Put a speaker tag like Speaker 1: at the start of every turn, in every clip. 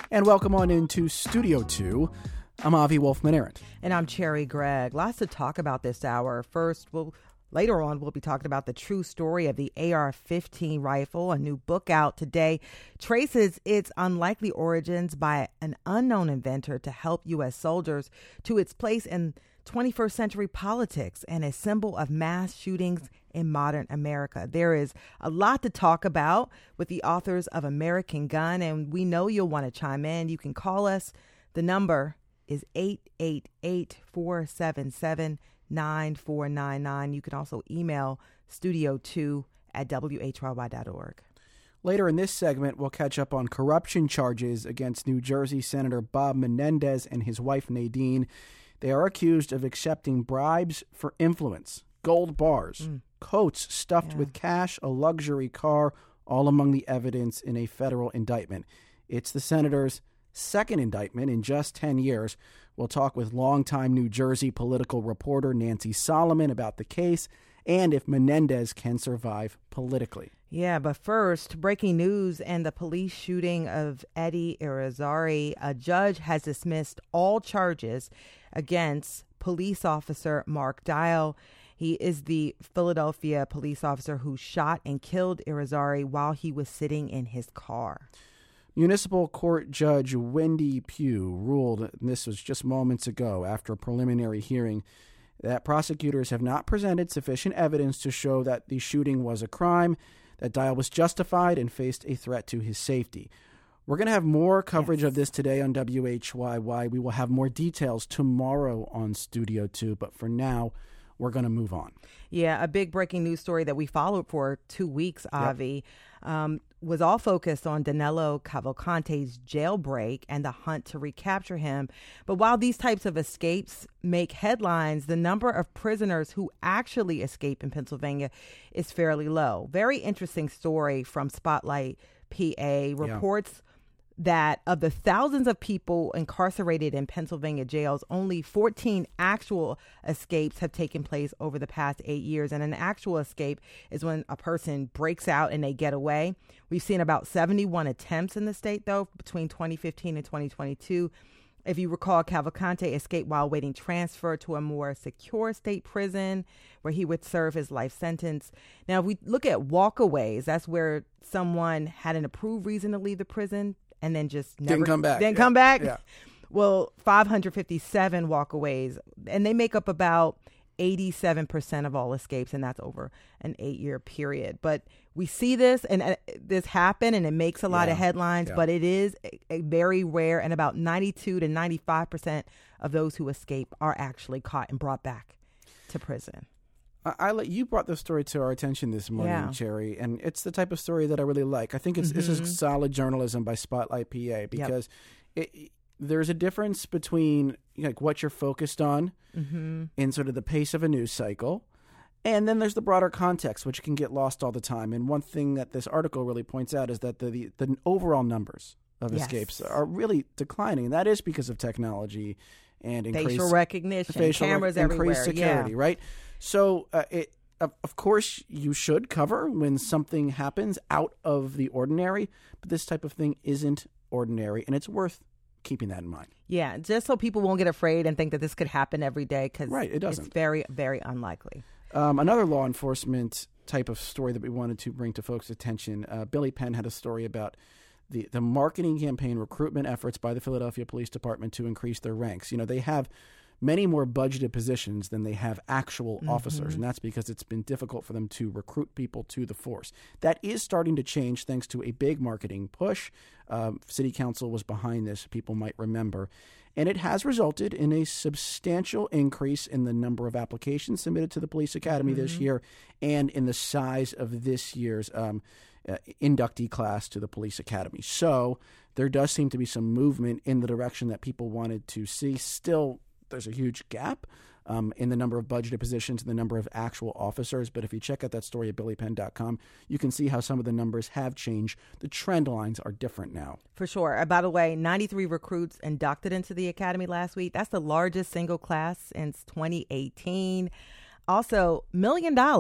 Speaker 1: And welcome on into Studio 2. I'm Avi Wolfman-Arent.
Speaker 2: And I'm Cherry Gregg. Lots to talk about this hour. Later on, we'll be talking about the true story of the AR-15 rifle. A new book out today traces its unlikely origins by an unknown inventor to help U.S. soldiers to its place in 21st century politics and a symbol of mass shootings in modern America. There is a lot to talk about with the authors of American Gun, and we know you'll want to chime in. You can call us. The number is 888-477-9499. You can also email studio2@whyy.org.
Speaker 1: Later in this segment, we'll catch up on corruption charges against New Jersey Senator Bob Menendez and his wife Nadine. They are accused of accepting bribes for influence, gold bars, coats stuffed with cash, a luxury car, all among the evidence in a federal indictment. It's the senator's second indictment in just 10 years. We'll talk with longtime New Jersey political reporter Nancy Solomon about the case and if Menendez can survive politically.
Speaker 2: Yeah, but first, breaking news and the police shooting of Eddie Irizarry. A judge has dismissed all charges against police officer Mark Dial. He is the Philadelphia police officer who shot and killed Irizarry while he was sitting in his car.
Speaker 1: Municipal Court Judge Wendy Pugh ruled, and this was just moments ago after a preliminary hearing, that prosecutors have not presented sufficient evidence to show that the shooting was a crime, that Dial was justified and faced a threat to his safety. We're going to have more coverage of this today on WHYY. We will have more details tomorrow on Studio 2, but for now, we're going to move on.
Speaker 2: Yeah, a big breaking news story that we followed for 2 weeks, Avi, was all focused on Danilo Cavalcante's jailbreak and the hunt to recapture him. But while these types of escapes make headlines, the number of prisoners who actually escape in Pennsylvania is fairly low. Very interesting story from Spotlight PA reports that of the thousands of people incarcerated in Pennsylvania jails, only 14 actual escapes have taken place over the past 8 years. And an actual escape is when a person breaks out and they get away. We've seen about 71 attempts in the state, though, between 2015 and 2022. If you recall, Cavalcante escaped while waiting transfer to a more secure state prison where he would serve his life sentence. Now, if we look at walkaways, that's where someone had an approved reason to leave the prison and then just never
Speaker 1: come back.
Speaker 2: Come back. Yeah. Well, 557 walkaways, and they make up about 87% of all escapes, and that's over an 8-year period. But we see this, and this happen, and it makes a lot of headlines, but it is a very rare, and about 92 to 95% of those who escape are actually caught and brought back to prison.
Speaker 1: You brought this story to our attention this morning, Cherry, and it's the type of story that I really like. I think this is solid journalism by Spotlight PA because there's a difference between what you're focused on in sort of the pace of a news cycle, and then there's the broader context, which can get lost all the time. And one thing that this article really points out is that the overall numbers of escapes are really declining, and that is because of technology and
Speaker 2: facial recognition, cameras everywhere,
Speaker 1: increased security, right? So of course, you should cover when something happens out of the ordinary, but this type of thing isn't ordinary, and it's worth keeping that in mind.
Speaker 2: Yeah, just so people won't get afraid and think that this could happen every day, because
Speaker 1: it doesn't.
Speaker 2: It's very, very unlikely.
Speaker 1: Another law enforcement type of story that we wanted to bring to folks' attention, Billy Penn had a story about the marketing campaign recruitment efforts by the Philadelphia Police Department to increase their ranks. They have many more budgeted positions than they have actual officers, and that's because it's been difficult for them to recruit people to the force. That is starting to change thanks to a big marketing push. City Council was behind this, people might remember, and it has resulted in a substantial increase in the number of applications submitted to the Police Academy this year and in the size of this year's inductee class to the Police Academy. So there does seem to be some movement in the direction that people wanted to see. Still, there's a huge gap in the number of budgeted positions and the number of actual officers. But if you check out that story at billypenn.com, you can see how some of the numbers have changed. The trend lines are different now.
Speaker 2: For sure. By the way, 93 recruits inducted into the academy last week. That's the largest single class since 2018. Also, $1 million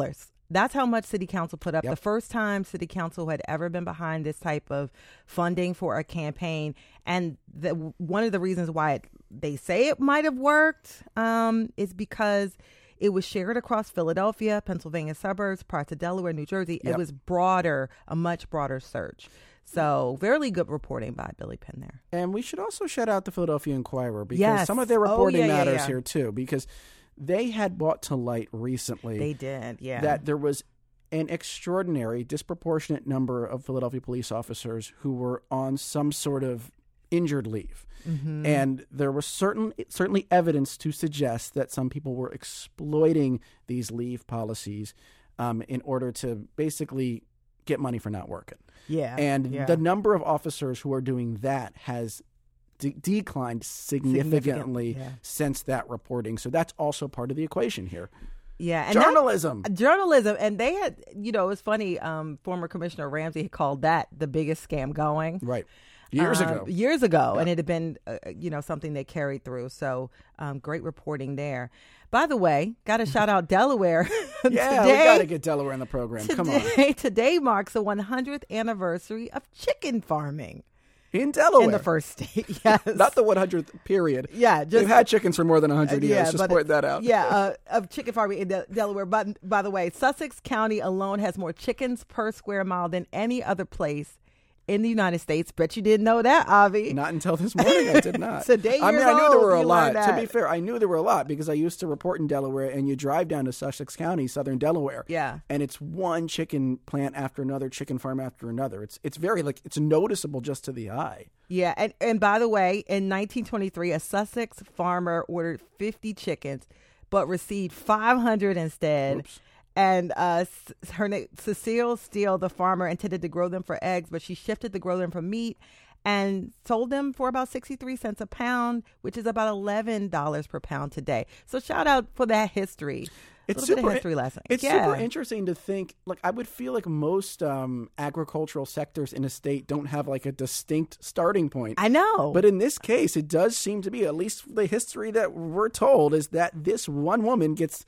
Speaker 2: That's how much City Council put up.
Speaker 1: Yep.
Speaker 2: The first time City Council had ever been behind this type of funding for a campaign. And one of the reasons why they say it might have worked is because it was shared across Philadelphia, Pennsylvania suburbs, parts of Delaware, New Jersey.
Speaker 1: Yep.
Speaker 2: It was broader, a much broader search. So very good reporting by Billy Penn there.
Speaker 1: And we should also shout out the Philadelphia Inquirer because some of their reporting matters here too, because they had brought to light recently.
Speaker 2: They did, yeah.
Speaker 1: That there was an extraordinary, disproportionate number of Philadelphia police officers who were on some sort of injured leave. Mm-hmm. And there was certainly evidence to suggest that some people were exploiting these leave policies in order to basically get money for not working.
Speaker 2: Yeah.
Speaker 1: And the number of officers who are doing that has declined significantly since that reporting. So that's also part of the equation here.
Speaker 2: Yeah. And
Speaker 1: journalism.
Speaker 2: And they had, it's funny, former Commissioner Ramsey had called that the biggest scam going.
Speaker 1: Right. Years ago.
Speaker 2: Yeah. And it had been, something they carried through. So great reporting there. By the way, got to shout out Delaware.
Speaker 1: Yeah, we got to get Delaware in the program. Come on.
Speaker 2: Today marks the 100th anniversary of chicken farming.
Speaker 1: In Delaware.
Speaker 2: In the first state, yes.
Speaker 1: Not the 100th period.
Speaker 2: Yeah.
Speaker 1: They've had chickens for more than 100 years. Just point that out.
Speaker 2: Yeah, of chicken farming in Delaware. But by the way, Sussex County alone has more chickens per square mile than any other place in the United States. Bet you didn't know that, Avi.
Speaker 1: Not until this morning. I did not.
Speaker 2: Today,
Speaker 1: I knew there were a lot. To be fair, I knew there were a lot because I used to report in Delaware, and you drive down to Sussex County, southern Delaware.
Speaker 2: Yeah.
Speaker 1: And it's one chicken plant after another, chicken farm after another. It's very, it's noticeable just to the eye.
Speaker 2: Yeah. And by the way, in 1923, a Sussex farmer ordered 50 chickens, but received 500 instead.
Speaker 1: Oops.
Speaker 2: And her name, Cecile Steele, the farmer, intended to grow them for eggs, but she shifted to grow them for meat and sold them for about 63 cents a pound, which is about $11 per pound today. So shout out for that history.
Speaker 1: It's
Speaker 2: super, bit of history lesson.
Speaker 1: It's super interesting to think. I would feel like most agricultural sectors in a state don't have a distinct starting point.
Speaker 2: I know.
Speaker 1: But in this case, it does seem to be, at least the history that we're told, is that this one woman gets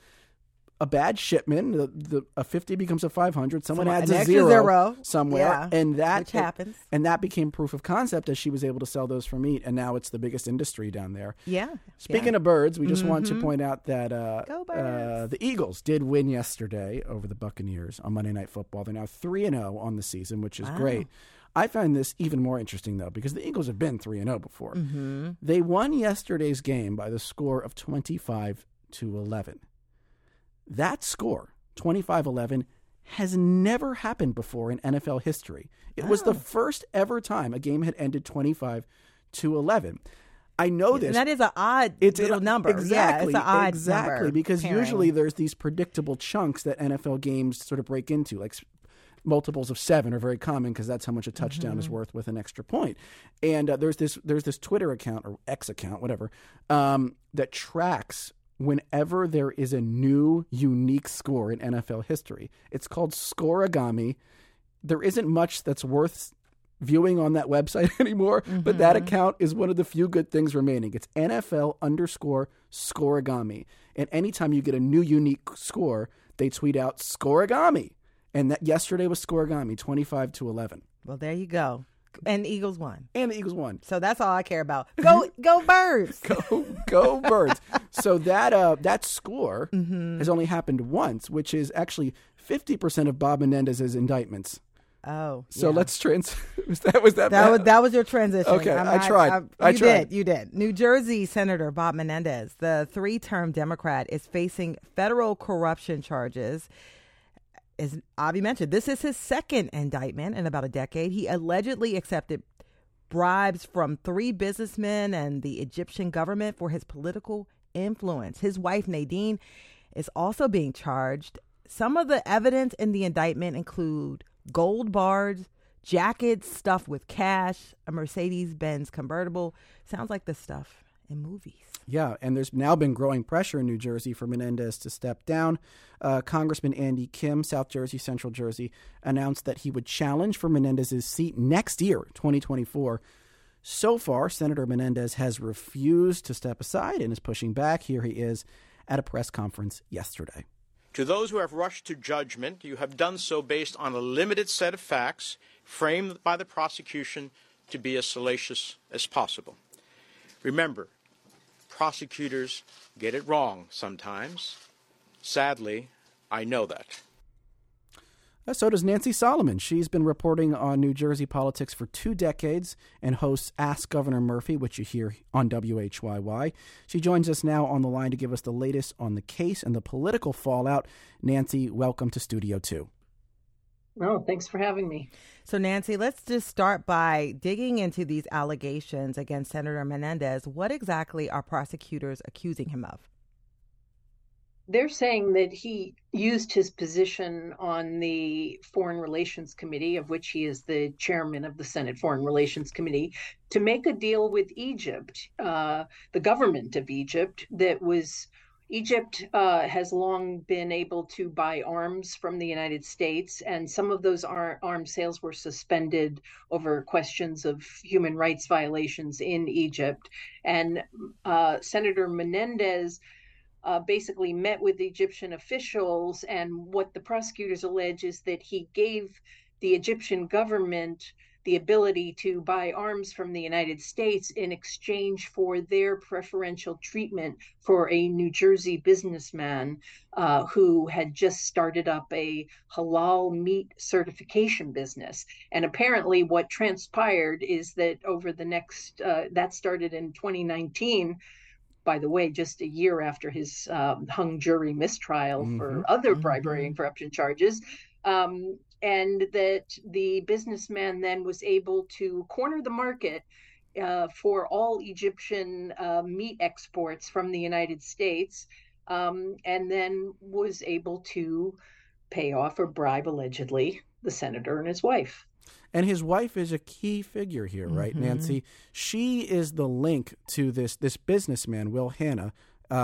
Speaker 1: a bad shipment, a 50 becomes a 500. Someone adds a zero somewhere, and
Speaker 2: which happens.
Speaker 1: And that became proof of concept as she was able to sell those for meat, and now it's the biggest industry down there.
Speaker 2: Yeah.
Speaker 1: Speaking of birds, we just want to point out that
Speaker 2: Go Birds.
Speaker 1: The Eagles did win yesterday over the Buccaneers on Monday Night Football. They're now 3-0 on the season, which is great. I find this even more interesting, though, because the Eagles have been 3-0 before. Mm-hmm. They won yesterday's game by the score of 25-11. That score, 25-11, has never happened before in NFL history. It was the first ever time a game had ended 25-11. I know this.
Speaker 2: And that is an odd little number.
Speaker 1: Exactly.
Speaker 2: Yeah, it's an odd number.
Speaker 1: Because usually there's these predictable chunks that NFL games sort of break into, like multiples of 7 are very common because that's how much a touchdown is worth with an extra point. And there's this Twitter account or X account, whatever, that tracks whenever there is a new, unique score in NFL history. It's called Scoreagami. There isn't much that's worth viewing on that website anymore, but that account is one of the few good things remaining. It's NFL_Scoreagami. And anytime you get a new, unique score, they tweet out Scoreagami. And that yesterday was Scoreagami, 25-11.
Speaker 2: Well, there you go. And the Eagles won. So that's all I care about. Go Birds.
Speaker 1: Go Birds. So that score has only happened once, which is actually 50% of Bob Menendez's indictments.
Speaker 2: Oh,
Speaker 1: so let's was that
Speaker 2: was your transition.
Speaker 1: Okay, I tried.
Speaker 2: You did. New Jersey Senator Bob Menendez, the 3-term Democrat, is facing federal corruption charges. As Avi mentioned, this is his second indictment in about a decade. He allegedly accepted bribes from 3 businessmen and the Egyptian government for his political influence. His wife, Nadine, is also being charged. Some of the evidence in the indictment include gold bars, jackets stuffed with cash, a Mercedes-Benz convertible. Sounds like the stuff in movies.
Speaker 1: Yeah, and there's now been growing pressure in New Jersey for Menendez to step down. Congressman Andy Kim, South Jersey, Central Jersey, announced that he would challenge for Menendez's seat next year, 2024. So far, Senator Menendez has refused to step aside and is pushing back. Here he is at a press conference yesterday.
Speaker 3: To those who have rushed to judgment, you have done so based on a limited set of facts framed by the prosecution to be as salacious as possible. Remember, prosecutors get it wrong sometimes. Sadly, I know that.
Speaker 1: So does Nancy Solomon. She's been reporting on New Jersey politics for 2 decades and hosts Ask Governor Murphy, which you hear on WHYY. She joins us now on the line to give us the latest on the case and the political fallout. Nancy, welcome to Studio 2.
Speaker 4: Oh, thanks for having me.
Speaker 2: So, Nancy, let's just start by digging into these allegations against Senator Menendez. What exactly are prosecutors accusing him of?
Speaker 4: They're saying that he used his position on the Foreign Relations Committee, of which he is the chairman of the Senate Foreign Relations Committee, to make a deal with Egypt, the government of Egypt, Egypt has long been able to buy arms from the United States, and some of those arms sales were suspended over questions of human rights violations in Egypt. And Senator Menendez basically met with Egyptian officials, and what the prosecutors allege is that he gave the Egyptian government the ability to buy arms from the United States in exchange for their preferential treatment for a New Jersey businessman who had just started up a halal meat certification business. And apparently what transpired is that over the next, that started in 2019, by the way, just a year after his hung jury mistrial for other bribery and corruption charges, and that the businessman then was able to corner the market for all Egyptian meat exports from the United States, and then was able to pay off or bribe, allegedly, the senator and his wife.
Speaker 1: And his wife is a key figure here, right, Nancy? She is the link to this businessman, Will Hanna.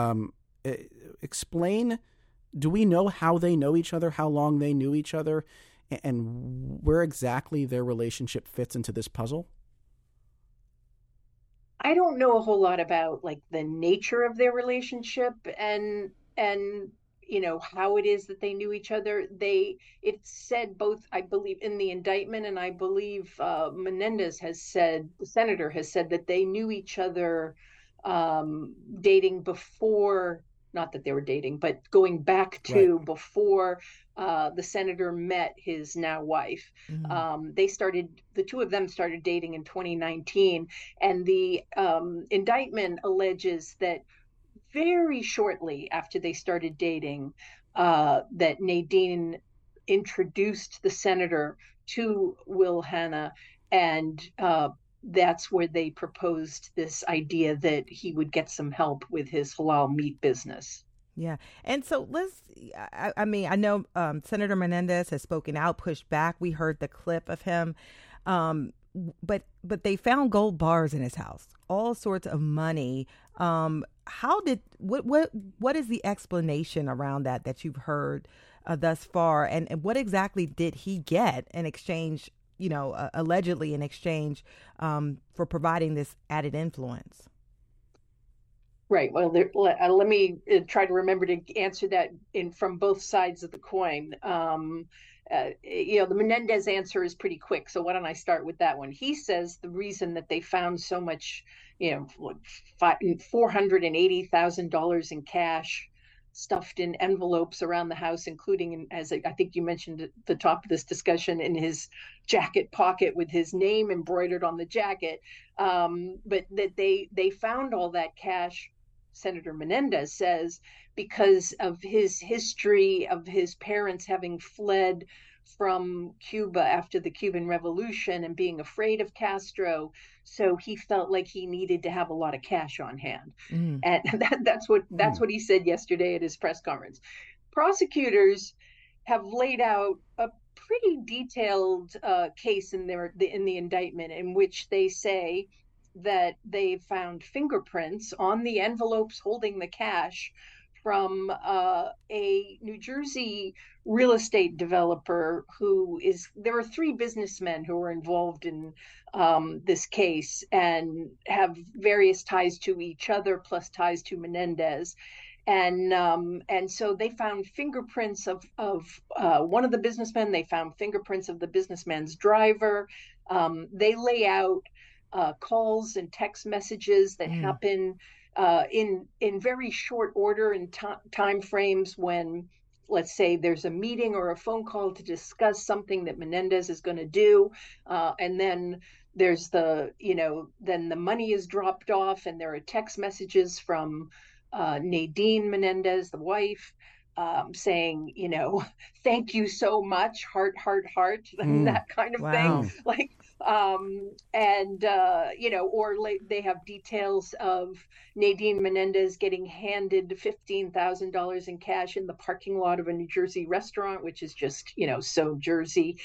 Speaker 1: Explain, do we know how they know each other, how long they knew each other, and where exactly their relationship fits into this puzzle?
Speaker 4: I don't know a whole lot about like the nature of their relationship and you know how it is that they knew each other. It said both, I believe, in the indictment, and I believe Menendez has said, the senator has said, that they knew each other dating before, not that they were dating, but going back to before the senator met his now wife. The two of them started dating in 2019, and the indictment alleges that very shortly after they started dating, that Nadine introduced the senator to Will Hanna, and that's where they proposed this idea that he would get some help with his halal meat business.
Speaker 2: Yeah. And so I mean, I know Senator Menendez has spoken out, pushed back. We heard the clip of him. But they found gold bars in his house, all sorts of money. What is the explanation around that you've heard thus far? And what exactly did he get in exchange, allegedly in exchange for providing this added influence?
Speaker 4: Right. Well, let me try to remember to answer that from both sides of the coin. The Menendez answer is pretty quick, so why don't I start with that one? He says the reason that they found so much, $480,000 in cash stuffed in envelopes around the house, including, as I think you mentioned at the top of this discussion, in his jacket pocket with his name embroidered on the jacket, but that they found all that cash, Senator Menendez says, because of his history of his parents having fled from Cuba after the Cuban Revolution and being afraid of Castro. So he felt like he needed to have a lot of cash on hand. And that's what he said yesterday at his press conference. Prosecutors have laid out a pretty detailed case in the indictment, in which they say that they found fingerprints on the envelopes holding the cash from a New Jersey real estate developer there are 3 businessmen who were involved in this case and have various ties to each other plus ties to Menendez. And so they found fingerprints of one of the businessmen. They found fingerprints of the businessman's driver. They lay out calls and text messages that happen in very short order in time frames when, let's say, there's a meeting or a phone call to discuss something that Menendez is going to do, and then there's then the money is dropped off, and there are text messages from Nadine Menendez, the wife, saying, thank you so much, heart, that kind of thing. Like, they have details of Nadine Menendez getting handed $15,000 in cash in the parking lot of a New Jersey restaurant, which is just, so Jersey,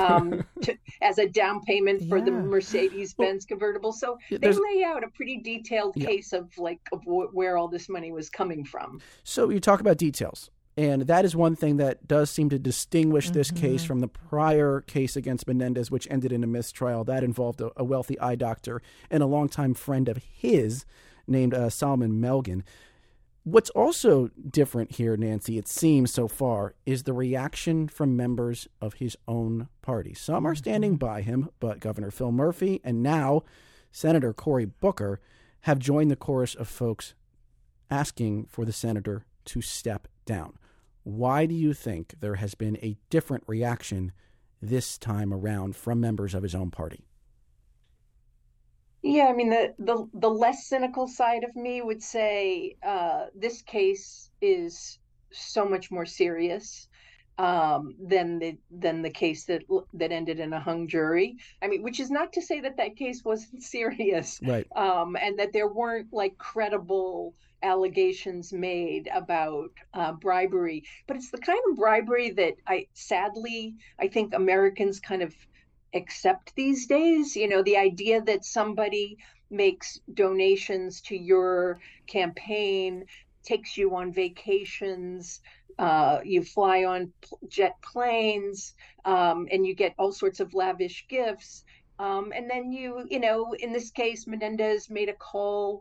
Speaker 4: as a down payment for the Mercedes-Benz convertible. So they lay out a pretty detailed case of where all this money was coming from.
Speaker 1: So you talk about details. And that is one thing that does seem to distinguish this case from the prior case against Menendez, which ended in a mistrial. That involved a wealthy eye doctor and a longtime friend of his named Solomon Melgen. What's also different here, Nancy, it seems so far, is the reaction from members of his own party. Some are standing by him, but Governor Phil Murphy and now Senator Cory Booker have joined the chorus of folks asking for the senator to step down. Why do you think there has been a different reaction this time around from members of his own party?
Speaker 4: Yeah, I mean, the less cynical side of me would say this case is so much more serious than the case that ended in a hung jury. I mean, which is not to say that case wasn't serious,
Speaker 1: right?
Speaker 4: And that there weren't credible allegations made about bribery, but it's the kind of bribery that I think Americans kind of accept these days. The idea that somebody makes donations to your campaign, takes you on vacations, you fly on jet planes, and you get all sorts of lavish gifts. And then in this case, Menendez made a call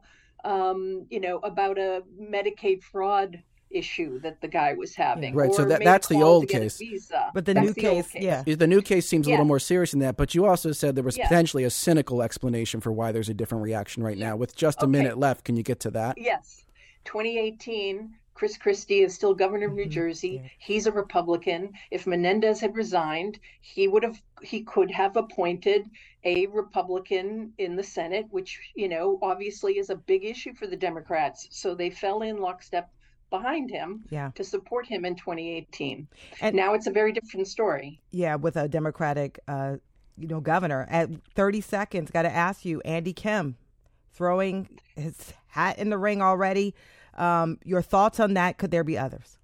Speaker 4: about a Medicaid fraud issue that the guy was having.
Speaker 1: Right, so that's the old case.
Speaker 2: But the new case,
Speaker 1: the new case seems a little more serious than that. But you also said there was potentially a cynical explanation for why there's a different reaction right now. With just a minute left, can you get to that?
Speaker 4: Yes. 2018, Chris Christie is still governor of New Jersey. Yeah. He's a Republican. If Menendez had resigned, he could have appointed a Republican in the Senate, which, obviously is a big issue for the Democrats. So they fell in lockstep behind him to support him in 2018. And now it's a very different story.
Speaker 2: Yeah, with a Democratic, governor. At 30 seconds, got to ask you, Andy Kim throwing his hat in the ring already. Your thoughts on that? Could there be others?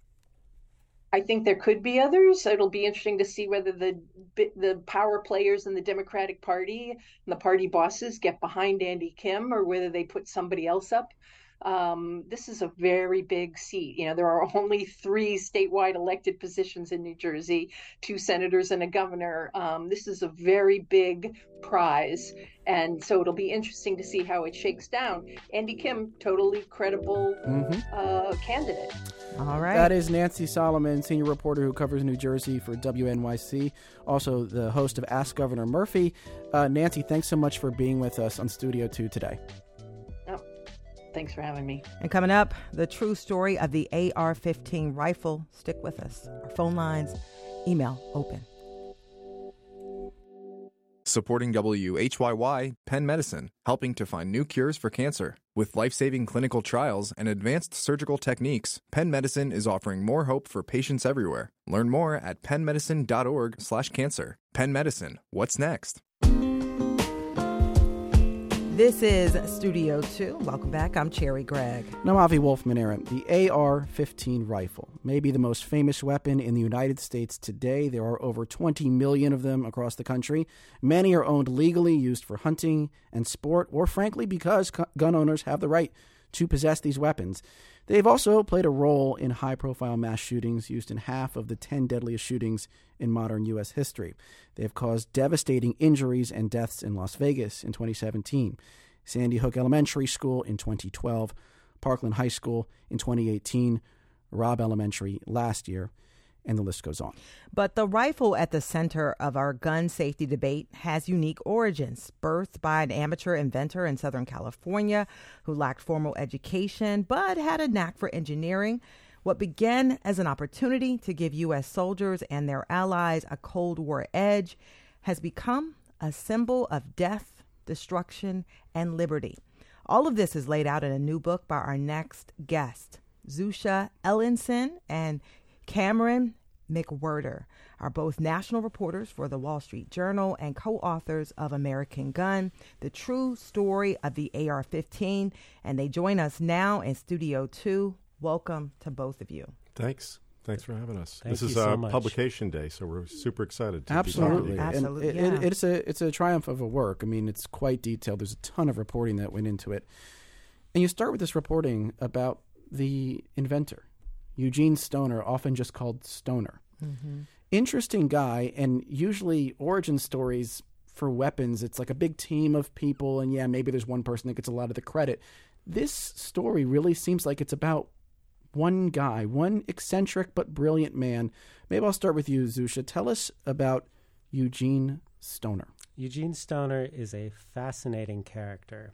Speaker 4: I think there could be others. It'll be interesting to see whether the power players in the Democratic Party and the party bosses get behind Andy Kim or whether they put somebody else up. This is a very big seat. There are only 3 statewide elected positions in New Jersey, 2 senators and a governor. This is a very big prize. And so it'll be interesting to see how it shakes down. Andy Kim, totally credible candidate.
Speaker 2: All right.
Speaker 1: That is Nancy Solomon, senior reporter who covers New Jersey for WNYC, also the host of Ask Governor Murphy. Nancy, thanks so much for being with us on Studio 2 today.
Speaker 4: Thanks for having me.
Speaker 2: And coming up, the true story of the AR-15 rifle. Stick with us. Our phone lines, email open.
Speaker 5: Supporting WHYY, Penn Medicine, helping to find new cures for cancer. With life-saving clinical trials and advanced surgical techniques, Penn Medicine is offering more hope for patients everywhere. Learn more at pennmedicine.org/cancer. Penn Medicine, what's next?
Speaker 2: This is Studio 2. Welcome back. I'm Cherry Gregg.
Speaker 1: And I'm Avi Wolfman-Arent. The AR-15 rifle may be the most famous weapon in the United States today. There are over 20 million of them across the country. Many are owned legally, used for hunting and sport, or frankly because gun owners have the right to possess these weapons. They've also played a role in high-profile mass shootings, used in half of the 10 deadliest shootings in modern U.S. history. They have caused devastating injuries and deaths in Las Vegas in 2017, Sandy Hook Elementary School in 2012, Parkland High School in 2018, Robb Elementary last year, and the list goes on.
Speaker 2: But the rifle at the center of our gun safety debate has unique origins. Birthed by an amateur inventor in Southern California who lacked formal education but had a knack for engineering, what began as an opportunity to give U.S. soldiers and their allies a Cold War edge has become a symbol of death, destruction, and liberty. All of this is laid out in a new book by our next guest. Zusha Ellenson and Cameron McWhirter are both national reporters for the Wall Street Journal and co-authors of American Gun, the true story of the AR-15, and they join us now in Studio 2. Welcome to both of you.
Speaker 6: Thanks for having us.
Speaker 7: Thank
Speaker 6: this
Speaker 7: you
Speaker 6: is
Speaker 7: so much.
Speaker 6: Publication day, so we're super excited to
Speaker 1: Absolutely.
Speaker 6: be talking to you.
Speaker 2: Absolutely,
Speaker 1: And
Speaker 2: yeah.
Speaker 1: it's a triumph of a work. I mean, it's quite detailed. There's a ton of reporting that went into it. And you start with this reporting about the inventor, Eugene Stoner, often just called Stoner.
Speaker 2: Mm-hmm.
Speaker 1: Interesting guy, and usually origin stories for weapons, it's like a big team of people, and yeah, maybe there's one person that gets a lot of the credit. This story really seems like it's about one guy, one eccentric but brilliant man. Maybe I'll start with you, Zusha. Tell us about Eugene Stoner.
Speaker 7: Eugene Stoner is a fascinating character.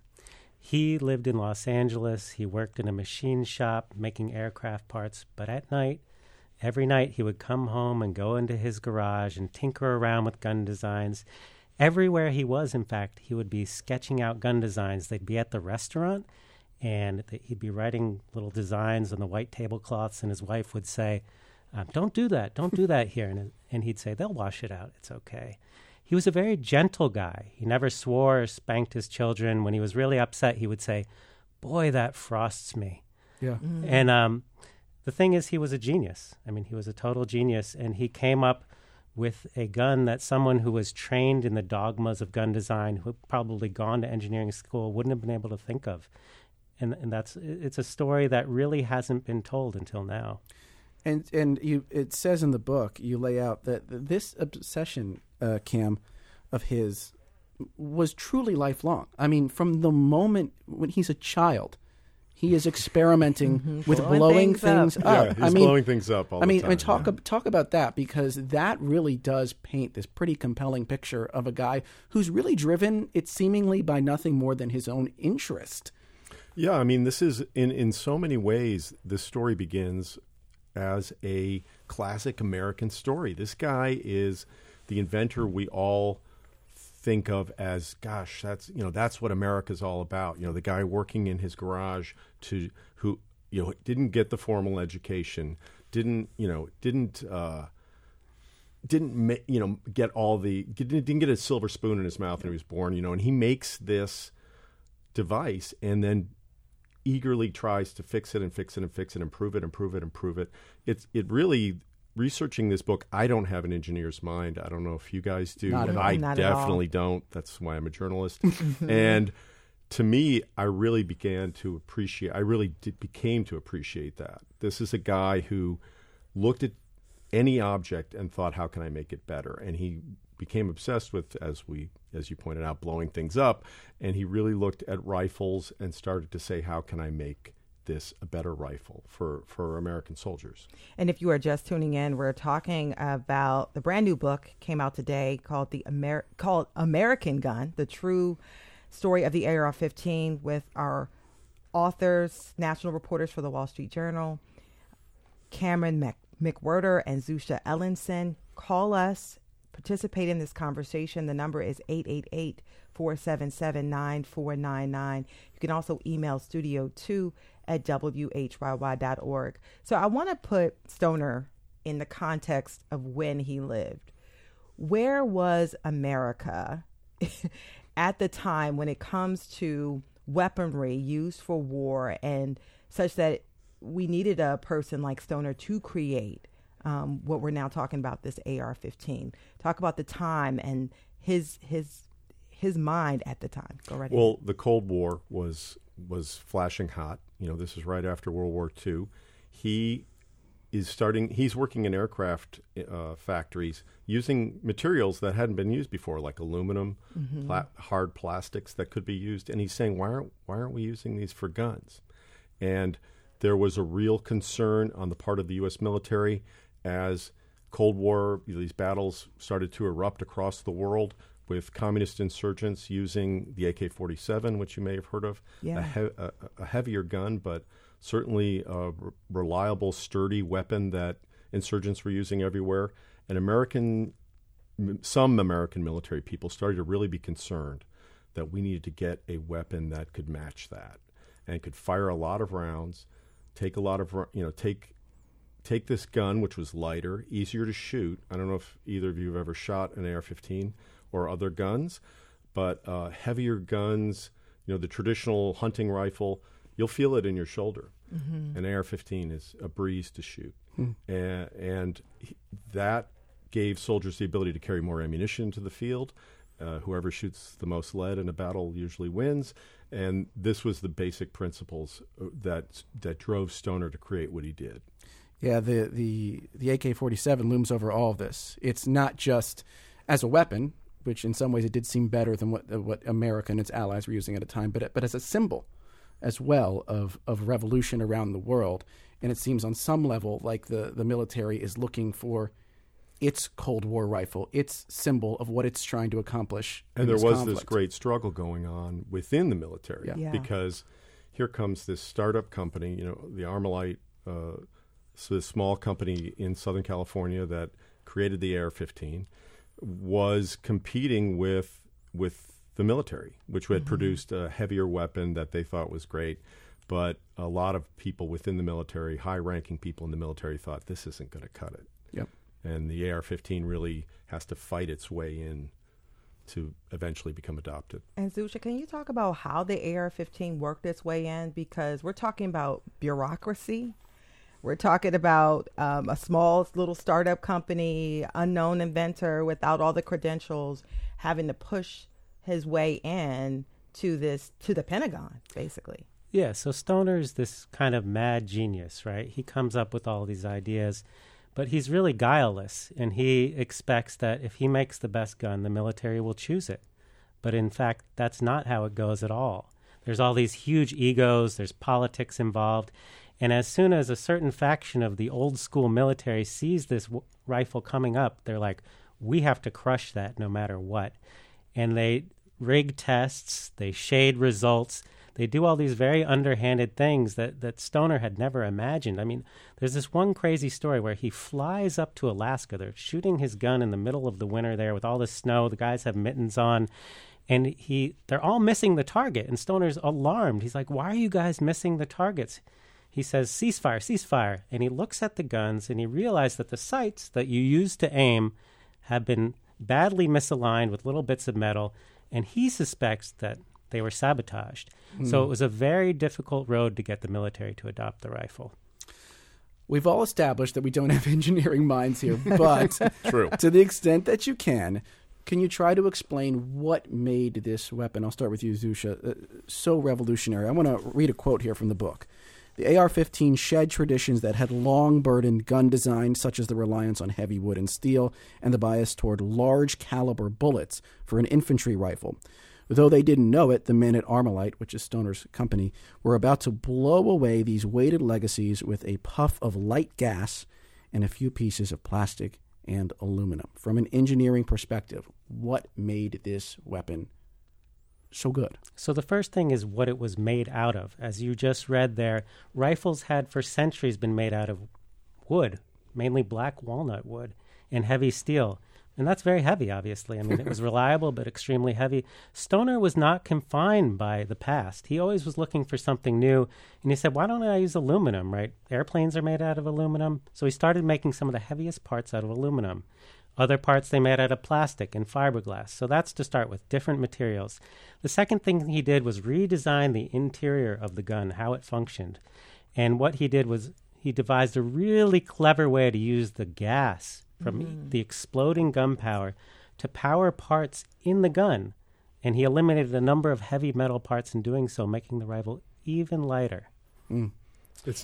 Speaker 7: He lived in Los Angeles. He worked in a machine shop making aircraft parts, but at night, every night he would come home and go into his garage and tinker around with gun designs. Everywhere he was, in fact, he would be sketching out gun designs. They'd be at the restaurant, and he'd be writing little designs on the white tablecloths, and his wife would say, don't do that here. And he'd say, they'll wash it out. It's okay. He was a very gentle guy. He never swore or spanked his children. When he was really upset, he would say, boy, that frosts me.
Speaker 1: Yeah.
Speaker 2: Mm-hmm.
Speaker 7: And the thing is, he was a genius. I mean, he was a total genius, and he came up with a gun that someone who was trained in the dogmas of gun design, who had probably gone to engineering school, wouldn't have been able to think of. And it's a story that really hasn't been told until now.
Speaker 1: And it says in the book, you lay out that this obsession, Cam, of his was truly lifelong. I mean, from the moment when he's a child, he is experimenting with blowing things up.
Speaker 6: Yeah, he's blowing things up all the time.
Speaker 1: Talk about that, because that really does paint this pretty compelling picture of a guy who's really driven, it's seemingly by nothing more than his own interest.
Speaker 6: Yeah, I mean, this is, in so many ways, this story begins as a classic American story. This guy is the inventor we all think of as, gosh, that's what America's all about. You know, the guy working in his garage who didn't get the formal education, didn't get a silver spoon in his mouth when he was born, and he makes this device and then eagerly tries to fix it, improve it. It really, researching this book, I don't have an engineer's mind. I don't know if you guys do. I definitely don't. That's why I'm a journalist. And to me, I really became to appreciate that. This is a guy who looked at any object and thought, how can I make it better? And he became obsessed with, as you pointed out, blowing things up. And he really looked at rifles and started to say, how can I make this a better rifle for American soldiers?
Speaker 2: And if you are just tuning in, we're talking about the brand new book came out today called American Gun, the true story of the AR-15, with our authors, national reporters for the Wall Street Journal, Cameron McWhirter and Zusha Ellenson. Call us. Participate in this conversation. The number is 888-477-9499. You can also email studio2@whyy.org. So I want to put Stoner in the context of when he lived. Where was America at the time when it comes to weaponry used for war, and such that we needed a person like Stoner to create what we're now talking about, this AR-15. Talk about the time and his mind at the time. Go right ahead.
Speaker 6: Well, the Cold War was flashing hot. This is right after World War II. He's working in aircraft factories using materials that hadn't been used before, like aluminum, hard plastics that could be used. And he's saying, why aren't we using these for guns? And there was a real concern on the part of the U.S. military as Cold War, these battles started to erupt across the world with communist insurgents using the AK-47, which you may have heard of, a heavier gun, but certainly a reliable, sturdy weapon that insurgents were using everywhere. And some American military people started to really be concerned that we needed to get a weapon that could match that and could fire a lot of rounds, take this gun, which was lighter, easier to shoot. I don't know if either of you have ever shot an AR-15 or other guns, but heavier guns, the traditional hunting rifle, you'll feel it in your shoulder. Mm-hmm. An AR-15 is a breeze to shoot. And that gave soldiers the ability to carry more ammunition to the field. Whoever shoots the most lead in a battle usually wins. And this was the basic principles that drove Stoner to create what he did.
Speaker 1: Yeah, the AK-47 looms over all of this. It's not just as a weapon, which in some ways it did seem better than what America and its allies were using at the time, but as a symbol as well of revolution around the world. And it seems on some level like the military is looking for its Cold War rifle, its symbol of what it's trying to accomplish.
Speaker 6: And there was
Speaker 1: conflict.
Speaker 6: This great struggle going on within the military because here comes this startup company, the Armalite, so this small company in Southern California that created the AR-15 was competing with the military, which had produced a heavier weapon that they thought was great. But a lot of people within the military, high-ranking people in the military, thought this isn't going to cut it.
Speaker 1: Yep.
Speaker 6: And the AR-15 really has to fight its way in to eventually become adopted.
Speaker 2: And Zusha, can you talk about how the AR-15 worked its way in? Because we're talking about bureaucracy. We're talking about a small little startup company, unknown inventor without all the credentials, having to push his way in to the Pentagon, basically.
Speaker 7: Yeah, so Stoner's this kind of mad genius, right? He comes up with all these ideas, but he's really guileless, and he expects that if he makes the best gun, the military will choose it. But in fact, that's not how it goes at all. There's all these huge egos, there's politics involved, and as soon as a certain faction of the old school military sees this rifle coming up, they're like, we have to crush that no matter what. And they rig tests, they shade results, they do all these very underhanded things that Stoner had never imagined. I mean, there's this one crazy story where he flies up to Alaska. They're shooting his gun in the middle of the winter there with all the snow. The guys have mittens on. And they're all missing the target. And Stoner's alarmed. He's like, why are you guys missing the targets? He says, ceasefire, ceasefire. And he looks at the guns and he realized that the sights that you use to aim have been badly misaligned with little bits of metal. And he suspects that they were sabotaged. So it was a very difficult road to get the military to adopt the rifle.
Speaker 1: We've all established that we don't have engineering minds here, but
Speaker 6: True.
Speaker 1: To the extent that you can you try to explain what made this weapon, I'll start with you, Zusha, so revolutionary? I want to read a quote here from the book. The AR-15 shed traditions that had long burdened gun design, such as the reliance on heavy wood and steel and the bias toward large caliber bullets for an infantry rifle. Though they didn't know it, the men at Armalite, which is Stoner's company, were about to blow away these weighted legacies with a puff of light gas and a few pieces of plastic and aluminum. From an engineering perspective, what made this weapon so good?
Speaker 7: So the first thing is what it was made out of. As you just read there, rifles had for centuries been made out of wood, mainly black walnut wood, and heavy steel. And that's very heavy, obviously. I mean, it was reliable, but extremely heavy. Stoner was not confined by the past. He always was looking for something new. And he said, why don't I use aluminum, right? Airplanes are made out of aluminum. So he started making some of the heaviest parts out of aluminum. Other parts they made out of plastic and fiberglass. So that's to start with, different materials. The second thing he did was redesign the interior of the gun, how it functioned. And what he did was he devised a really clever way to use the gas from the exploding gunpowder to power parts in the gun. And he eliminated a number of heavy metal parts in doing so, making the rifle even lighter.
Speaker 6: It's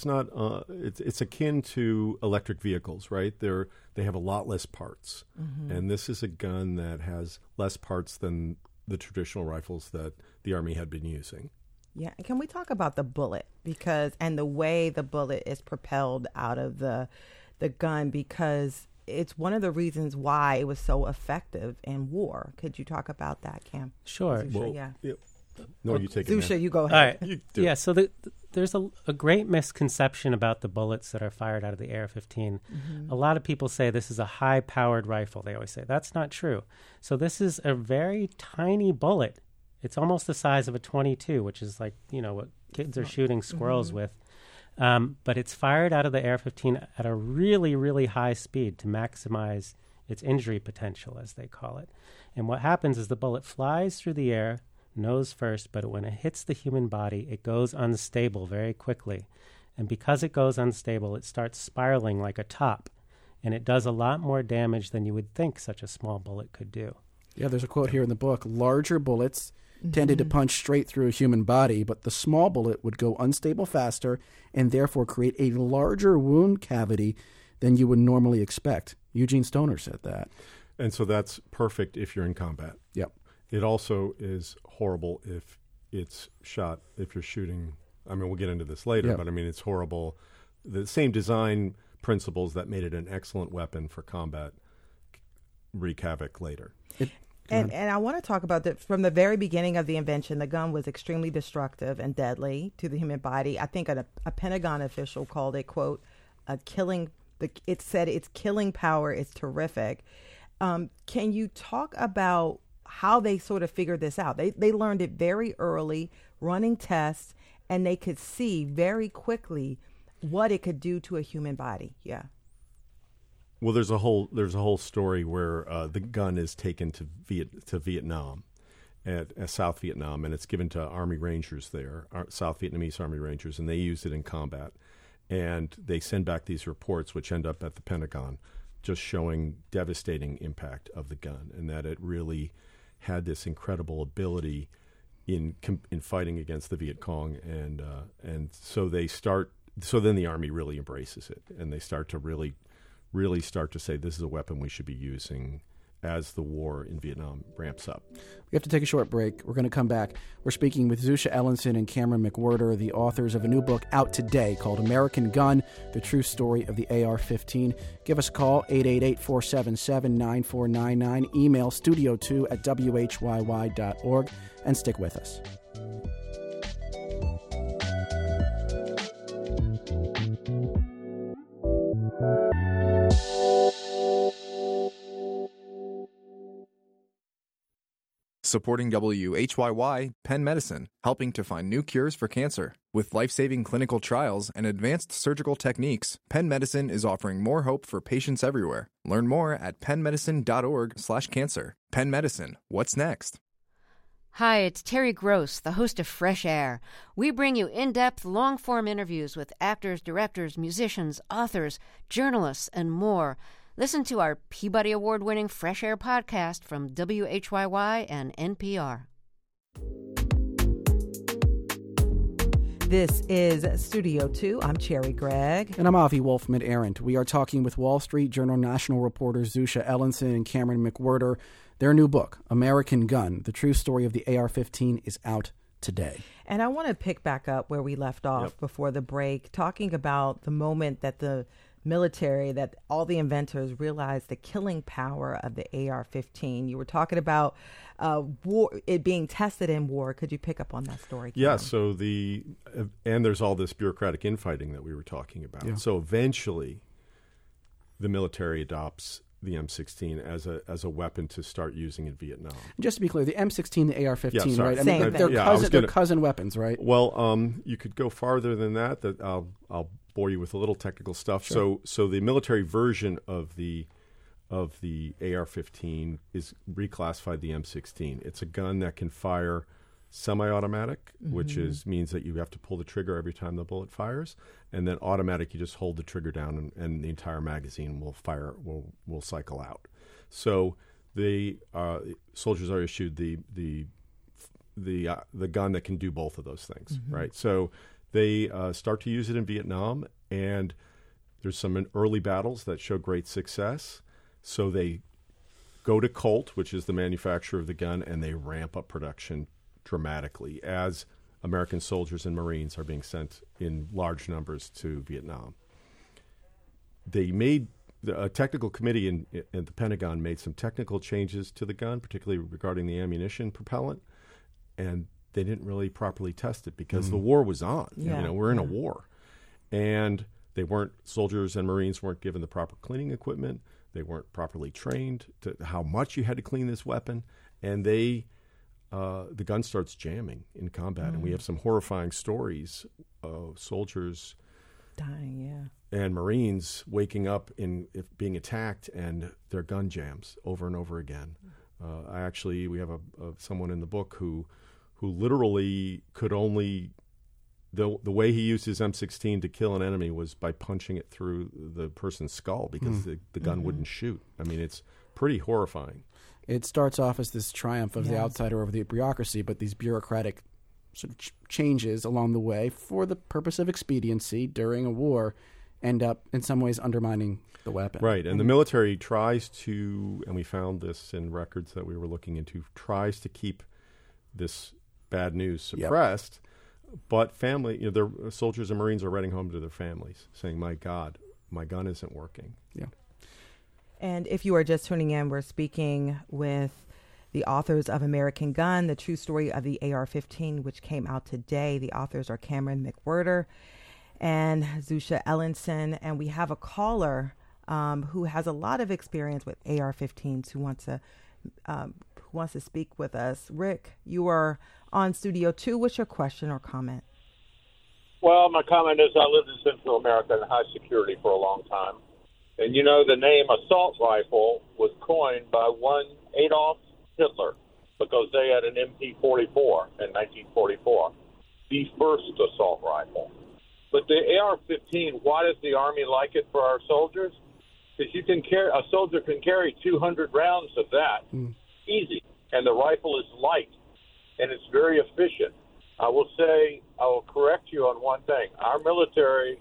Speaker 6: akin to electric vehicles, right? They have a lot less parts. And this is a gun that has less parts than the traditional rifles that the Army had been using.
Speaker 2: Yeah. Can we talk about the bullet and the way the bullet is propelled out of the gun, because it's one of the reasons why it was so effective in war. Could you talk about that, Cam?
Speaker 7: Sure.
Speaker 2: Zusha,
Speaker 6: No, you take it.
Speaker 2: Zusha, you go
Speaker 7: All
Speaker 2: ahead.
Speaker 7: right. So there's a great misconception about the bullets that are fired out of the AR-15. A lot of people say this is a high-powered rifle. They always say that's not true. So this is a very tiny bullet. It's almost the size of a .22, which is like, what kids are shooting squirrels with. But it's fired out of the AR-15 at a really, really high speed to maximize its injury potential, as they call it. And what happens is the bullet flies through the air, nose first, but when it hits the human body, it goes unstable very quickly. And because it goes unstable, it starts spiraling like a top. And it does a lot more damage than you would think such a small bullet could do.
Speaker 1: Yeah, there's a quote here in the book. Larger bullets tended to punch straight through a human body, but the small bullet would go unstable faster and therefore create a larger wound cavity than you would normally expect. Eugene Stoner said that.
Speaker 6: And so that's perfect if you're in combat.
Speaker 1: Yep.
Speaker 6: It also is horrible if it's shot, if you're shooting. I mean, we'll get into this later, but I mean, it's horrible. The same design principles that made it an excellent weapon for combat wreak havoc later.
Speaker 2: And I want to talk about that from the very beginning of the invention. The gun was extremely destructive and deadly to the human body. I think a Pentagon official called it, quote, it said its killing power is terrific. Can you talk about how they sort of figured this out? They learned it very early, running tests, and they could see very quickly what it could do to a human body. Yeah.
Speaker 6: Well, there's a whole story where the gun is taken to Vietnam, at South Vietnam, and it's given to Army Rangers there, South Vietnamese Army Rangers, and they use it in combat. And they send back these reports, which end up at the Pentagon, just showing devastating impact of the gun, and that it really had this incredible ability in fighting against the Viet Cong, and so they start. So then the Army really embraces it, and they start to really start to say this is a weapon we should be using as the war in Vietnam ramps up.
Speaker 1: We have to take a short break. We're going to come back. We're speaking with Zusha Ellenson and Cameron McWhirter, the authors of a new book out today called American Gun, The True Story of the AR-15. Give us a call, 888-477-9499. Email studio2@whyy.org, and stick with us.
Speaker 5: Supporting WHYY, Penn Medicine, helping to find new cures for cancer. With life-saving clinical trials and advanced surgical techniques, Penn Medicine is offering more hope for patients everywhere. Learn more at pennmedicine.org/cancer. Penn Medicine, what's next?
Speaker 8: Hi, it's Terry Gross, the host of Fresh Air. We bring you in-depth, long-form interviews with actors, directors, musicians, authors, journalists, and more. Listen to our Peabody Award-winning Fresh Air podcast from WHYY and NPR.
Speaker 2: This is Studio 2. I'm Cherry Gregg.
Speaker 1: And I'm Avi Wolfman-Arendt. We are talking with Wall Street Journal national reporters Zusha Ellenson and Cameron McWhirter. Their new book, American Gun, The True Story of the AR-15, is out today.
Speaker 2: And I want to pick back up where we left off before the break, talking about the moment that the military, that all the inventors realized the killing power of the AR-15. You were talking about war, it being tested in war. Could you pick up on that story, Cam?
Speaker 6: Yeah, so and there's all this bureaucratic infighting that we were talking about. Yeah. So eventually the military adopts the M16 as a weapon to start using in Vietnam.
Speaker 1: Just to be clear, the M16, the AR-15, right?
Speaker 2: I mean,
Speaker 1: they're cousin weapons, right?
Speaker 6: Well, you could go farther than that. That I'll bore you with a little technical stuff. Sure. So the military version of the AR-15 is reclassified the M16. It's a gun that can fire semi-automatic, which means that you have to pull the trigger every time the bullet fires, and then automatic, you just hold the trigger down and the entire magazine will fire, will cycle out. So the soldiers are issued the gun that can do both of those things, right? So they start to use it in Vietnam, and there's some early battles that show great success. So they go to Colt, which is the manufacturer of the gun, and they ramp up production dramatically as American soldiers and Marines are being sent in large numbers to Vietnam. They made a technical committee in the Pentagon made some technical changes to the gun, particularly regarding the ammunition propellant, and they didn't really properly test it because the war was on.
Speaker 2: Yeah.
Speaker 6: We're in a war, and soldiers and Marines weren't given the proper cleaning equipment. They weren't properly trained to how much you had to clean this weapon, and the gun starts jamming in combat, and we have some horrifying stories of soldiers
Speaker 2: dying,
Speaker 6: and Marines waking up being attacked, and their gun jams over and over again. We have someone in the book who literally could only the way he used his M16 to kill an enemy was by punching it through the person's skull because the gun wouldn't shoot. I mean, it's pretty horrifying.
Speaker 1: It starts off as this triumph of the outsider over the bureaucracy, but these bureaucratic sort of changes along the way for the purpose of expediency during a war end up in some ways undermining the weapon.
Speaker 6: Right, and the military tries to, and we found this in records that we were looking into, tries to keep this bad news suppressed. But family, their soldiers and Marines are writing home to their families saying, "My God, my gun isn't working."
Speaker 1: Yeah.
Speaker 2: And if you are just tuning in, we're speaking with the authors of American Gun, the true story of the AR-15, which came out today. The authors are Cameron McWhirter and Zusha Ellenson. And we have a caller who has a lot of experience with AR-15s who wants to speak with us. Rick, you are on Studio 2. What's your question or comment?
Speaker 9: Well, my comment is I lived in Central America in high security for a long time. And the name assault rifle was coined by one Adolf Hitler because they had an MP-44 in 1944, the first assault rifle. But the AR-15, why does the Army like it for our soldiers? Because a soldier can carry 200 rounds of that easy, and the rifle is light, and it's very efficient. I will correct you on one thing. Our military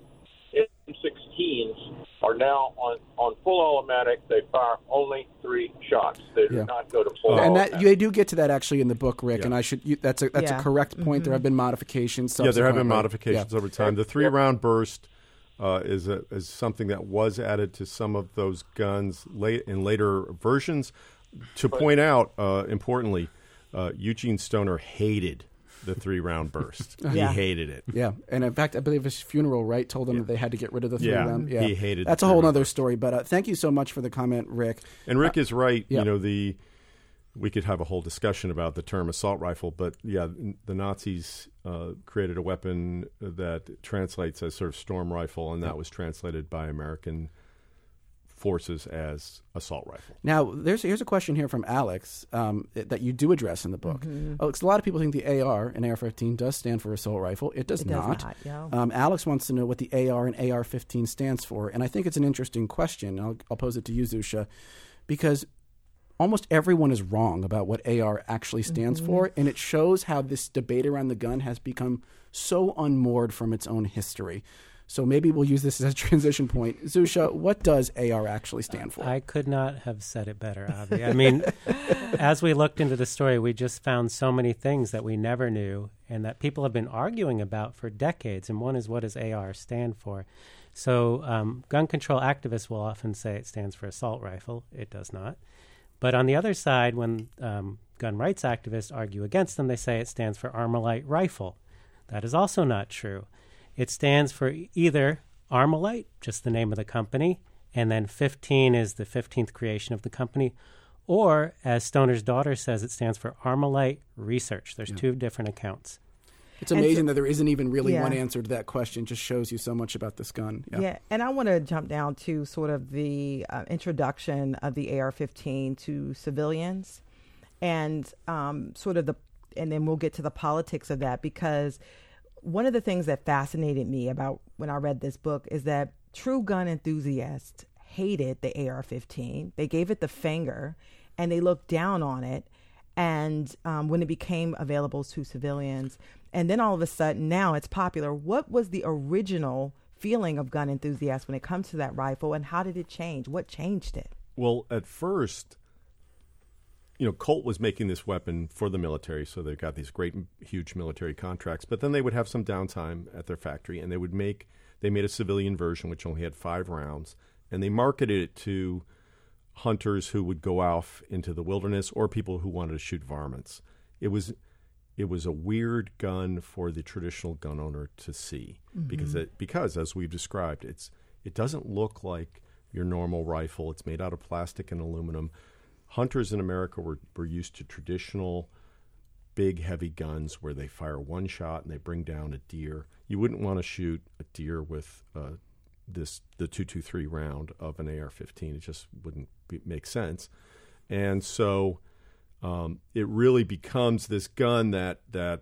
Speaker 9: M16s are now on full automatic. They fire only 3 shots. They do not go to full automatic.
Speaker 1: And they do get to that actually in the book, Rick. And that's a correct point. There have been modifications.
Speaker 6: Yeah, there have been modifications over time. The 3-round burst is something that was added to some of those guns in later versions. To point out, importantly, Eugene Stoner hated the 3-round burst. He hated it.
Speaker 1: Yeah, and in fact, I believe his funeral, told him that they had to get rid of the 3-round. Yeah,
Speaker 6: he hated.
Speaker 1: That's a whole other story. But thank you so much for the comment, Rick.
Speaker 6: And Rick is right. We could have a whole discussion about the term assault rifle, but the Nazis created a weapon that translates as sort of storm rifle, and that was translated by American forces as assault rifle.
Speaker 1: Now, here's a question here from Alex that you do address in the book. Alex, a lot of people think the AR and AR-15 does stand for assault rifle. It does not. Alex wants to know what the AR and AR-15 stands for, and I think it's an interesting question. I'll pose it to you, Zusha, because almost everyone is wrong about what AR actually stands for, and it shows how this debate around the gun has become so unmoored from its own history. So maybe we'll use this as a transition point. Zusha, what does AR actually stand for?
Speaker 7: I could not have said it better, Avi. I mean, as we looked into the story, we just found so many things that we never knew and that people have been arguing about for decades. And one is, what does AR stand for? So gun control activists will often say it stands for assault rifle. It does not. But on the other side, when gun rights activists argue against them, they say it stands for Armalite rifle. That is also not true. It stands for either Armalite, just the name of the company, and then 15 is the 15th creation of the company, or, as Stoner's daughter says, it stands for Armalite Research. There's 2 different accounts.
Speaker 1: It's amazing that there isn't even really one answer to that question. It just shows you so much about this gun.
Speaker 2: Yeah, and I want to jump down to sort of the introduction of the AR-15 to civilians and and then we'll get to the politics of that, because one of the things that fascinated me about when I read this book is that true gun enthusiasts hated the AR-15. They gave it the finger, and they looked down on it. And when it became available to civilians, and then all of a sudden now it's popular. What was the original feeling of gun enthusiasts when it comes to that rifle, and how did it change? What changed it?
Speaker 6: Well, at first, Colt was making this weapon for the military, so they got these great, huge military contracts. But then they would have some downtime at their factory, and they made a civilian version which only had 5 rounds, and they marketed it to hunters who would go off into the wilderness or people who wanted to shoot varmints. It was a weird gun for the traditional gun owner to see because as we've described, it doesn't look like your normal rifle. It's made out of plastic and aluminum. Hunters in America were used to traditional big, heavy guns where they fire one shot and they bring down a deer. You wouldn't want to shoot a deer with the .223 round of an AR-15. It just wouldn't make sense. And so it really becomes this gun that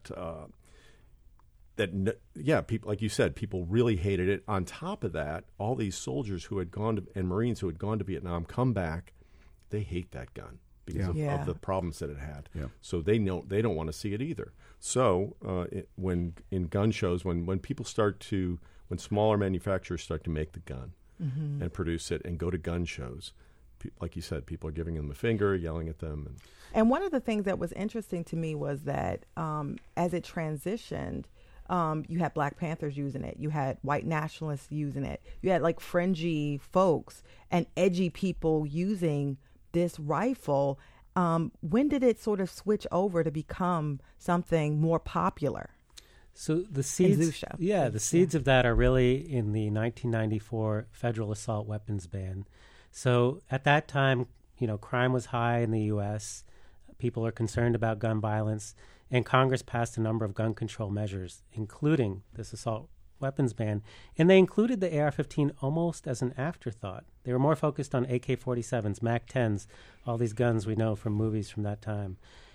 Speaker 6: people, like you said, people really hated it. On top of that, all these soldiers who had gone to, and Marines who had gone to Vietnam come back. They hate that gun because of the problems that it had. Yeah. So they don't want to see it either. So when in gun shows, when smaller manufacturers start to make the gun and produce it and go to gun shows, like you said, people are giving them the finger, yelling at them.
Speaker 2: And one of the things that was interesting to me was that as it transitioned, you had Black Panthers using it. You had white nationalists using it. You had like fringy folks and edgy people using this rifle. When did it sort of switch over to become something more popular?
Speaker 7: So the seeds, the seeds of that are really in the 1994 federal assault weapons ban. So at that time, crime was high in the U.S. People are concerned about gun violence, and Congress passed a number of gun control measures, including this assault weapons ban, and they included the AR-15 almost as an afterthought. They were more focused on AK-47s, MAC-10s, all these guns we know from movies from that time.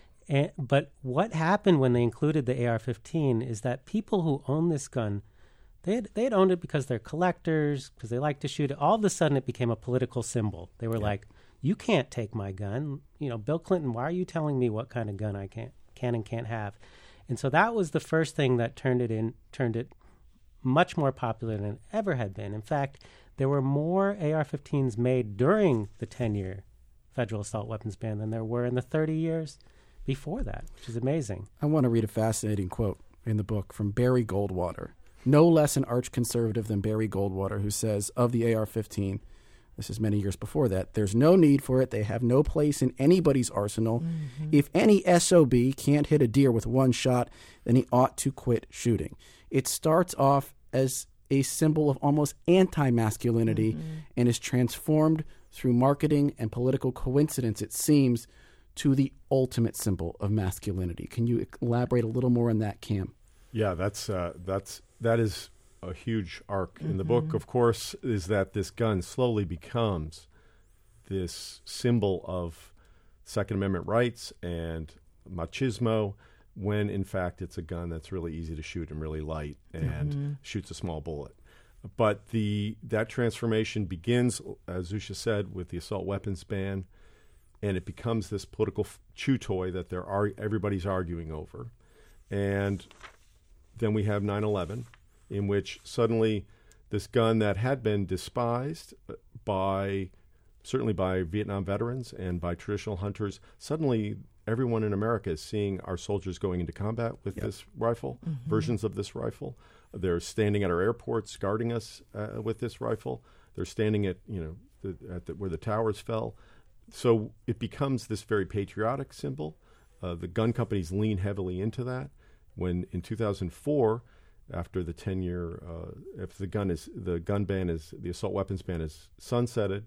Speaker 7: But what happened when they included the AR-15 is that people who own this gun, they had owned it because they're collectors, because they like to shoot it. All of a sudden, it became a political symbol. They were like, you can't take my gun. Bill Clinton, why are you telling me what kind of gun I can and can't have? And so that was the first thing that turned it much more popular than it ever had been. In fact, there were more AR-15s made during the 10-year federal assault weapons ban than there were in the 30 years before that, which is amazing.
Speaker 1: I want to read a fascinating quote in the book from Barry Goldwater, no less an arch-conservative than Barry Goldwater, who says of the AR-15, this is many years before that, there's no need for it. They have no place in anybody's arsenal. Mm-hmm. If any SOB can't hit a deer with one shot, then he ought to quit shooting. It starts off as a symbol of almost anti-masculinity and is transformed through marketing and political coincidence, it seems, to the ultimate symbol of masculinity. Can you elaborate a little more on that, Cam?
Speaker 6: Yeah, that is a huge arc in the book, of course, is that this gun slowly becomes this symbol of Second Amendment rights and machismo, when in fact it's a gun that's really easy to shoot and really light and shoots a small bullet. But that transformation begins, as Zusha said, with the assault weapons ban, and it becomes this political chew toy that everybody's arguing over. And then we have 9/11, in which suddenly this gun that had been despised certainly by Vietnam veterans and by traditional hunters, suddenly everyone in America is seeing our soldiers going into combat with this rifle, versions of this rifle. They're standing at our airports guarding us with this rifle. They're standing at where the towers fell. So it becomes this very patriotic symbol. The gun companies lean heavily into that. When in 2004, after the 10-year, if the the assault weapons ban is sunsetted,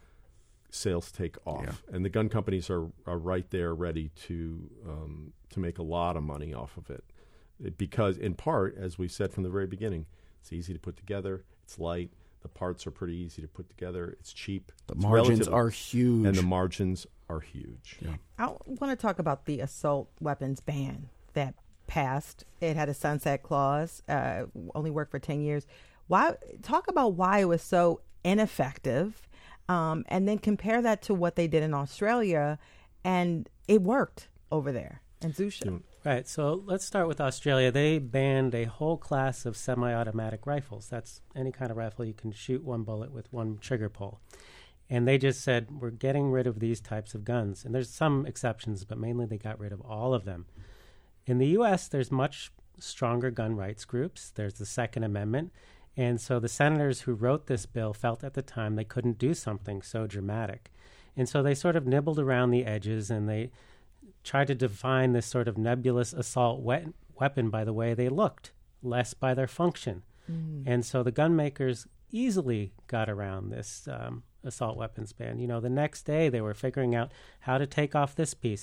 Speaker 6: sales take off, and the gun companies are right there, ready to make a lot of money off of it, because in part, as we said from the very beginning, it's easy to put together, it's light, the parts are pretty easy to put together, it's cheap,
Speaker 1: the margins are huge,
Speaker 6: and the margins are huge.
Speaker 2: Yeah. I want to talk about the assault weapons ban that passed. It had a sunset clause, only worked for 10 years. Talk about why it was so ineffective. And then compare that to what they did in Australia, and it worked over there. And Zusha.
Speaker 7: Right. So let's start with Australia. They banned a whole class of semi-automatic rifles. That's any kind of rifle you can shoot one bullet with one trigger pull. And they just said, we're getting rid of these types of guns. And there's some exceptions, but mainly they got rid of all of them. In the U.S., there's much stronger gun rights groups. There's the Second Amendment. And so the senators who wrote this bill felt at the time they couldn't do something so dramatic. And so they sort of nibbled around the edges, and they tried to define this sort of nebulous assault weapon by the way they looked, less by their function. And so the gun makers easily got around this assault weapons ban. The next day they were figuring out how to take off this piece,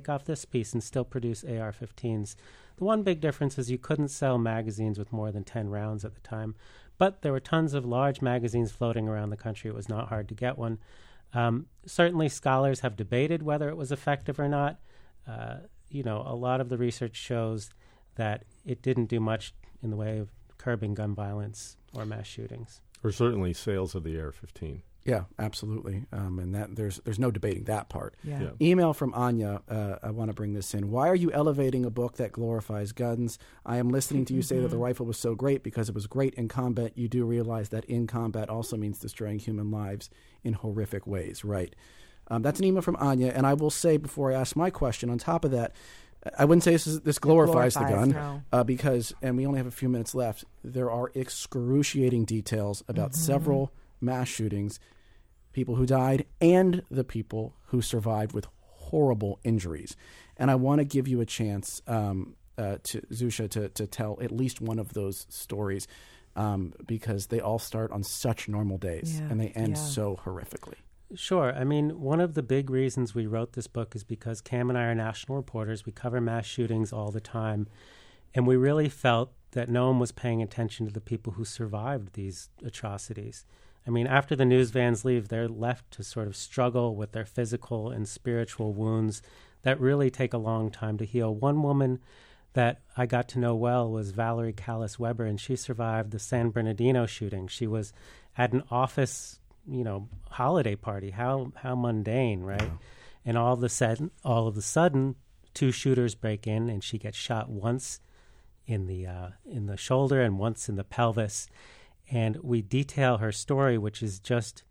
Speaker 7: and still produce AR-15s. The one big difference is you couldn't sell magazines with more than 10 rounds at the time, but there were tons of large magazines floating around the country. It was not hard to get one. Certainly scholars have debated whether it was effective or not. A lot of the research shows that it didn't do much in the way of curbing gun violence or mass shootings.
Speaker 6: Or certainly sales of the AR-15.
Speaker 1: Yeah, absolutely. And that there's no debating that part.
Speaker 2: Yeah.
Speaker 1: Email from Anya. I want to bring this in. Why are you elevating a book that glorifies guns? I am listening to you say that the rifle was so great because it was great in combat. You do realize that in combat also means destroying human lives in horrific ways, right? That's an email from Anya. And I will say before I ask my question, on top of that, I wouldn't say this glorifies the gun because, and we only have a few minutes left, there are excruciating details about several mass shootings, people who died, and the people who survived with horrible injuries. And I want to give you a chance, to Zusha, to tell at least one of those stories because they all start on such normal days and they end so horrifically.
Speaker 7: Sure. I mean, one of the big reasons we wrote this book is because Cam and I are national reporters. We cover mass shootings all the time. And we really felt that no one was paying attention to the people who survived these atrocities. I mean, after the news vans leave, they're left to sort of struggle with their physical and spiritual wounds that really take a long time to heal. One woman that I got to know well was Valerie Callis Weber, and she survived the San Bernardino shooting. She was at an office holiday party. How mundane, right? Yeah. And all of a sudden, two shooters break in, and she gets shot once in the shoulder and once in the pelvis. And we detail her story, which is just,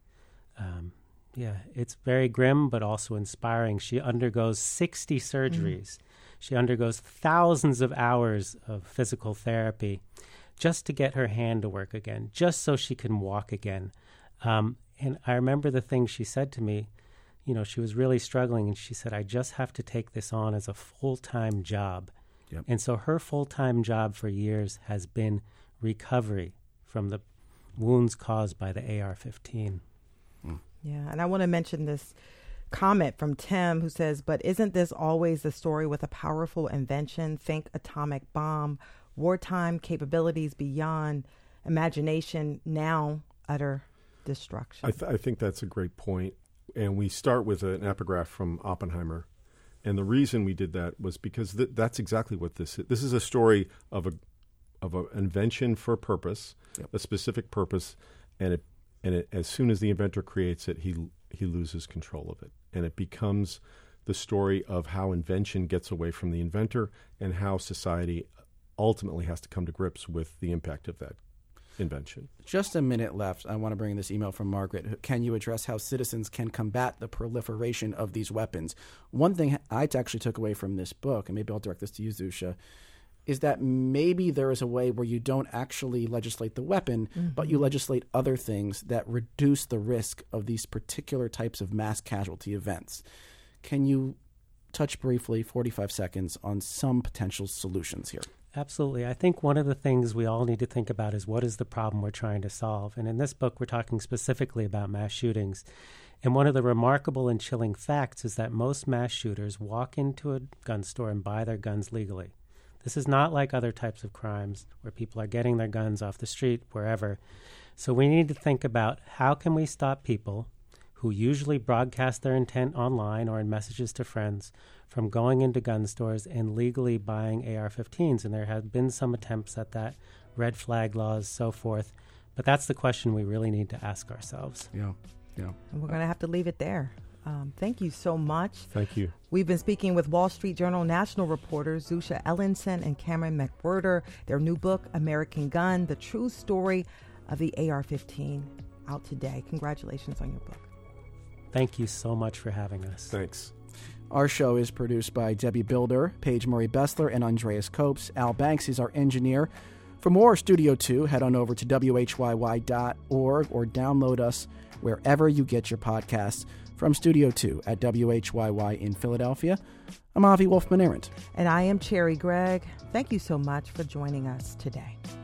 Speaker 7: it's very grim but also inspiring. She undergoes 60 surgeries. She undergoes thousands of hours of physical therapy just to get her hand to work again, just so she can walk again. And I remember the thing she said to me. She was really struggling, and she said, I just have to take this on as a full-time job. Yep. And so her full-time job for years has been recovery from the wounds caused by the AR-15.
Speaker 2: Yeah, and I want to mention this comment from Tim who says, but isn't this always the story with a powerful invention? Think atomic bomb, wartime capabilities beyond imagination, now utter destruction.
Speaker 6: I think that's a great point. And we start with an epigraph from Oppenheimer. And the reason we did that was because that's exactly what this is. This is a story of an invention for a purpose, a specific purpose, and it as soon as the inventor creates it, he loses control of it. And it becomes the story of how invention gets away from the inventor and how society ultimately has to come to grips with the impact of that invention.
Speaker 1: Just a minute left. I want to bring this email from Margaret. Can you address how citizens can combat the proliferation of these weapons? One thing I actually took away from this book, and maybe I'll direct this to you, Zusha, is that maybe there is a way where you don't actually legislate the weapon, but you legislate other things that reduce the risk of these particular types of mass casualty events. Can you touch briefly, 45 seconds, on some potential solutions here?
Speaker 7: Absolutely. I think one of the things we all need to think about is what is the problem we're trying to solve. And in this book, we're talking specifically about mass shootings. And one of the remarkable and chilling facts is that most mass shooters walk into a gun store and buy their guns legally. This is not like other types of crimes where people are getting their guns off the street, wherever. So we need to think about how can we stop people who usually broadcast their intent online or in messages to friends from going into gun stores and legally buying AR-15s. And there have been some attempts at that, red flag laws, so forth. But that's the question we really need to ask ourselves.
Speaker 1: Yeah.
Speaker 2: And we're going to have to leave it there. Thank you so much.
Speaker 6: Thank you.
Speaker 2: We've been speaking with Wall Street Journal national reporters Zusha Ellenson and Cameron McWhirter. Their new book, American Gun, The True Story of the AR-15, out today. Congratulations on your book.
Speaker 7: Thank you so much for having us.
Speaker 6: Thanks.
Speaker 1: Our show is produced by Debbie Builder, Paige Murray Bessler, and Andreas Copes. Al Banks is our engineer. For more Studio 2, head on over to whyy.org or download us wherever you get your podcasts. From Studio 2 at WHYY in Philadelphia, I'm Avi Wolfman-Arndt.
Speaker 2: And I am Cherry Gregg. Thank you so much for joining us today.